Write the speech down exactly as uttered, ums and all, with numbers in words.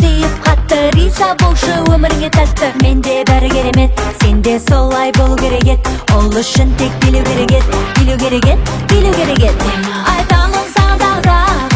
дейіп қатты риза болшы өміріңе тәтті. Менде бәрі керемет, сенде солай болу керек ет. Ол үшін тек билеу керек ет, билеу керек ет, билеу керек ет. Айтамын саған тағы да